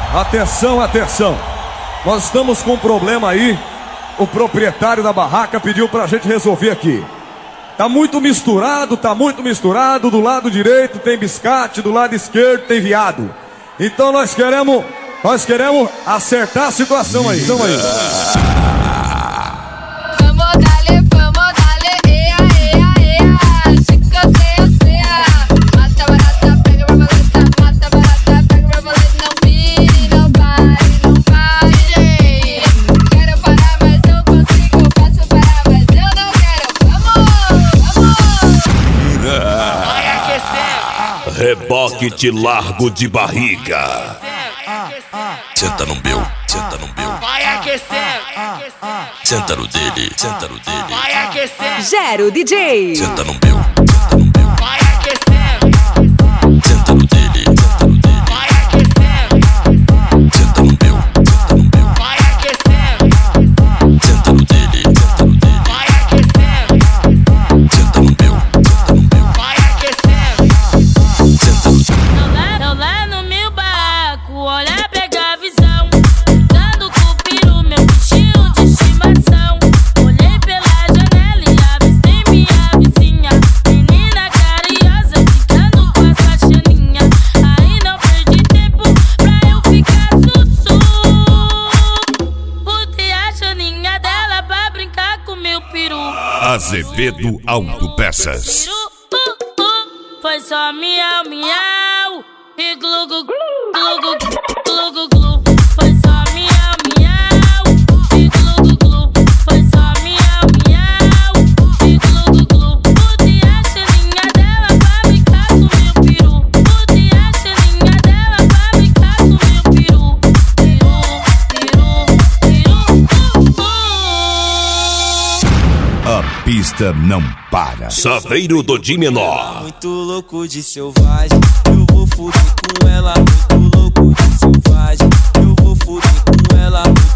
Atenção, atenção. Nós estamos com um problema aí. O proprietário da barraca pediu pra gente resolver aqui. Tá muito misturado. Do lado direito tem biscate, do lado esquerdo tem viado. Então nós queremos acertar a situação aí. Então aí. Reboque te largo de barriga. Senta no meu, senta no meu. Vai aquecendo. Senta no dele, senta no dele. Vai aquecendo. Gero DJ. Senta no meu, senta no meu. Vai aquecendo. Senta no dele, senta no dele. Vai aquecendo. Senta no meu, senta no meu. Vai aquecendo. Senta no dele, senta no dele. Vai aquecendo. Senta no meu, senta no meu. Vai aquecendo. Senta no Eu lá no meu barraco, olha, pega a visão. Dando com o peru, meu bichinho de estimação. Olhei pela janela e avistei minha vizinha. Menina carinhosa, ficando com a faxininha. Aí não perdi tempo pra eu ficar sussu. Botei a chaninha dela pra brincar com meu peru. Azevedo Autopeças. Peru, foi só miau, miau. E glu, glu, glu, glu, glu, glu, glu. Foi só miau, miau. E glu, glu, glu. Foi só miau, miau. E glu, glu, glu. Botei a chaninha dela pra brincar com meu peru. Botei a chaninha dela pra brincar com meu peru. Peru, peru, peru. A pista não para. Saveiro do Di Menor. Muito louco de selvagem, eu vou fuder com ela. Muito louco de selvagem, eu vou fuder com ela.